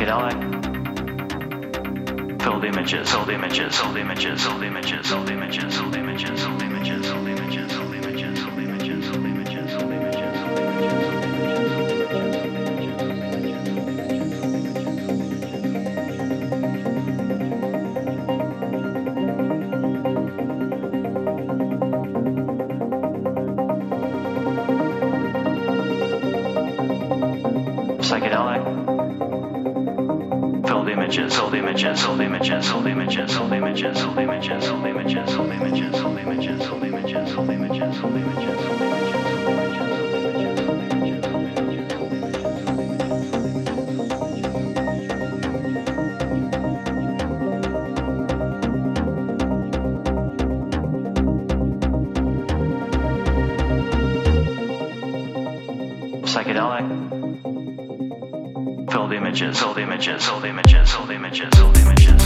psychedelic, filled images, old images, old images, old images, old images, old images, old images, old images, old images, old images, old images, old images, psychedelic, filled images, old images, old images, old images, old images, old images, old images, old images, old images, old images, old images, old images, old psychedelic, filled images, old images, old images, old images, old images.